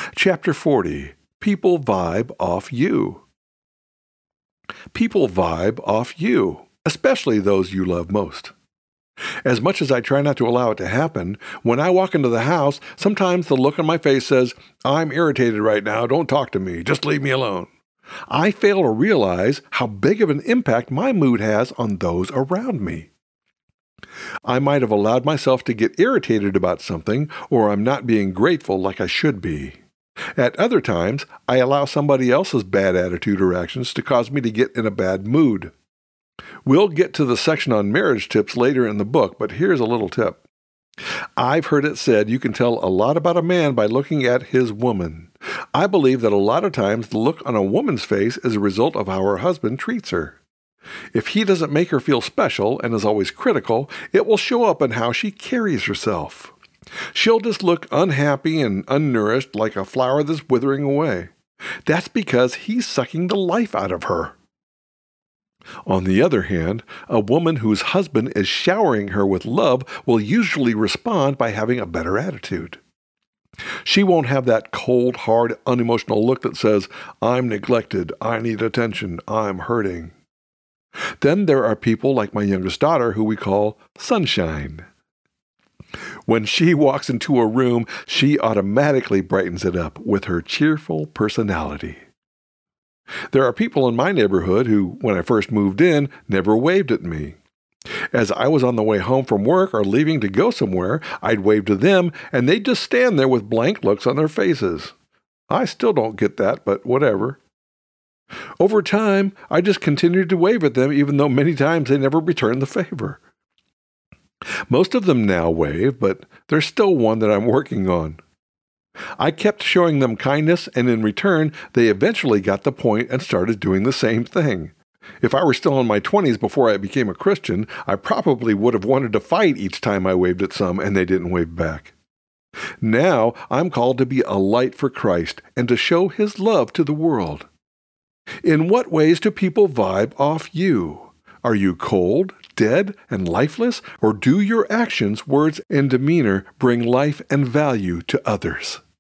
Chapter 40. People vibe off you. People vibe off you, especially those you love most. As much as I try not to allow it to happen, when I walk into the house, sometimes the look on my face says, "I'm irritated right now, don't talk to me, just leave me alone." I fail to realize how big of an impact my mood has on those around me. I might have allowed myself to get irritated about something, or I'm not being grateful like I should be. At other times, I allow somebody else's bad attitude or actions to cause me to get in a bad mood. We'll get to the section on marriage tips later in the book, but here's a little tip. I've heard it said you can tell a lot about a man by looking at his woman. I believe that a lot of times the look on a woman's face is a result of how her husband treats her. If he doesn't make her feel special and is always critical, it will show up in how she carries herself. She'll just look unhappy and unnourished like a flower that's withering away. That's because he's sucking the life out of her. On the other hand, a woman whose husband is showering her with love will usually respond by having a better attitude. She won't have that cold, hard, unemotional look that says, "I'm neglected, I need attention, I'm hurting." Then there are people like my youngest daughter who we call sunshine. When she walks into a room, she automatically brightens it up with her cheerful personality. There are people in my neighborhood who, when I first moved in, never waved at me. As I was on the way home from work or leaving to go somewhere, I'd wave to them, and they'd just stand there with blank looks on their faces. I still don't get that, but whatever. Over time, I just continued to wave at them, even though many times they never returned the favor. Most of them now wave, but there's still one that I'm working on. I kept showing them kindness, and in return, they eventually got the point and started doing the same thing. If I were still in my 20s before I became a Christian, I probably would have wanted to fight each time I waved at some and they didn't wave back. Now, I'm called to be a light for Christ and to show His love to the world. In what ways do people vibe off you? Are you cold, dead, and lifeless, or do your actions, words, and demeanor bring life and value to others?